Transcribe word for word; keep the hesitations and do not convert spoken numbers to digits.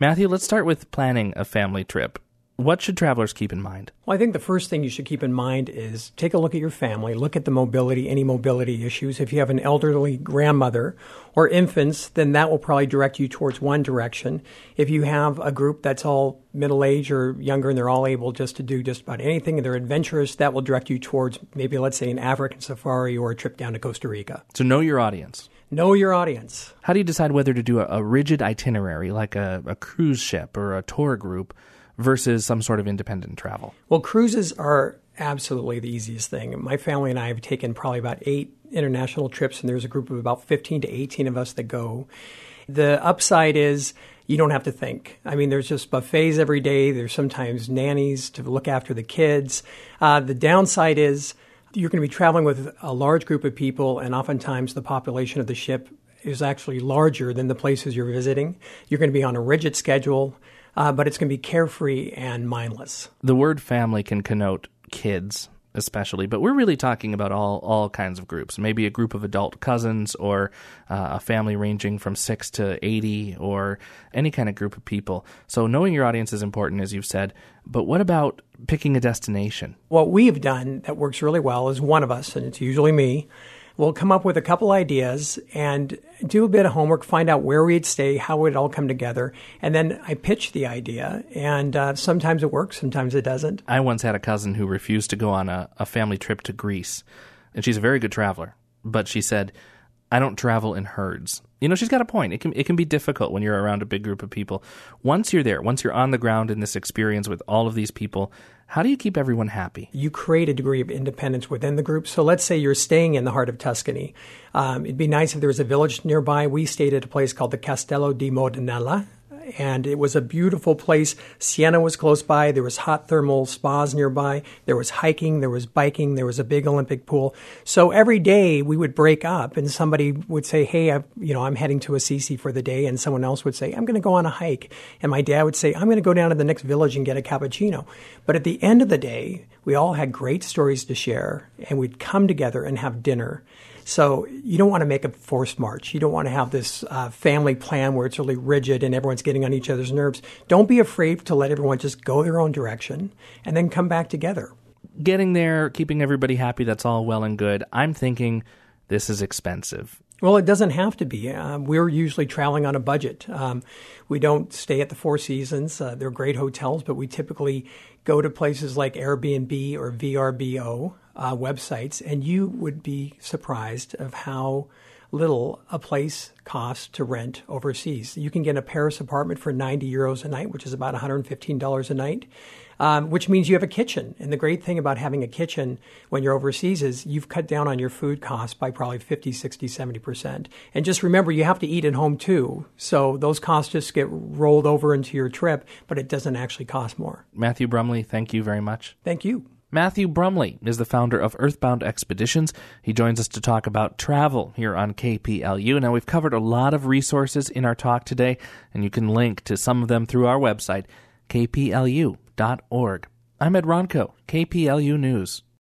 Matthew, let's start with planning a family trip. What should travelers keep in mind? Well, I think the first thing you should keep in mind is take a look at your family, look at the mobility, any mobility issues. If you have an elderly grandmother or infants, then that will probably direct you towards one direction. If you have a group that's all middle-aged or younger and they're all able just to do just about anything and they're adventurous, that will direct you towards maybe, let's say, an African safari or a trip down to Costa Rica. So know your audience. Know your audience. How do you decide whether to do a, a rigid itinerary like a, a cruise ship or a tour group versus some sort of independent travel? Well, cruises are absolutely the easiest thing. My family and I have taken probably about eight international trips, and there's a group of about fifteen to eighteen of us that go. The upside is you don't have to think. I mean, there's just buffets every day. There's sometimes nannies to look after the kids. Uh, the downside is you're going to be traveling with a large group of people, and oftentimes the population of the ship is actually larger than the places you're visiting. You're going to be on a rigid schedule. Uh, but it's going to be carefree and mindless. The word family can connote kids, especially, but we're really talking about all, all kinds of groups. Maybe a group of adult cousins or uh, a family ranging from six to eighty or any kind of group of people. So knowing your audience is important, as you've said, but what about picking a destination? What we've done that works really well is one of us, and it's usually me, we'll come up with a couple ideas and do a bit of homework, find out where we'd stay, how it would all come together, and then I pitch the idea, and uh, sometimes it works, sometimes it doesn't. I once had a cousin who refused to go on a, a family trip to Greece, and she's a very good traveler, but she said, I don't travel in herds. You know, she's got a point. It can it can be difficult when you're around a big group of people. Once you're there, once you're on the ground in this experience with all of these people, how do you keep everyone happy? You create a degree of independence within the group. So let's say you're staying in the heart of Tuscany. Um, it'd be nice if there was a village nearby. We stayed at a place called the Castello di Modenella, and it was a beautiful place. Siena was close by. There was hot thermal spas nearby. There was hiking. There was biking. There was a big Olympic pool. So every day we would break up, and somebody would say, hey, I, you know, I'm heading to Assisi for the day, and someone else would say, I'm going to go on a hike. And my dad would say, I'm going to go down to the next village and get a cappuccino. But at the end of the day, we all had great stories to share, and we'd come together and have dinner. So you don't want to make a forced march. You don't want to have this uh, family plan where it's really rigid and everyone's getting on each other's nerves. Don't be afraid to let everyone just go their own direction and then come back together. Getting there, keeping everybody happy, that's all well and good. I'm thinking this is expensive. Well, it doesn't have to be. Uh, we're usually traveling on a budget. Um, we don't stay at the Four Seasons. Uh, they're great hotels, but we typically go to places like Airbnb or V R B O uh, websites, and you would be surprised of how little a place costs to rent overseas. You can get a Paris apartment for ninety euros a night, which is about one hundred fifteen dollars a night. Um, which means you have a kitchen. And the great thing about having a kitchen when you're overseas is you've cut down on your food costs by probably fifty, sixty, seventy percent. And just remember, you have to eat at home too. So those costs just get rolled over into your trip, but it doesn't actually cost more. Matthew Brumley, thank you very much. Thank you. Matthew Brumley is the founder of Earthbound Expeditions. He joins us to talk about travel here on K P L U. Now, we've covered a lot of resources in our talk today, and you can link to some of them through our website, k p l u dot org. I'm Ed Ronco, K P L U News.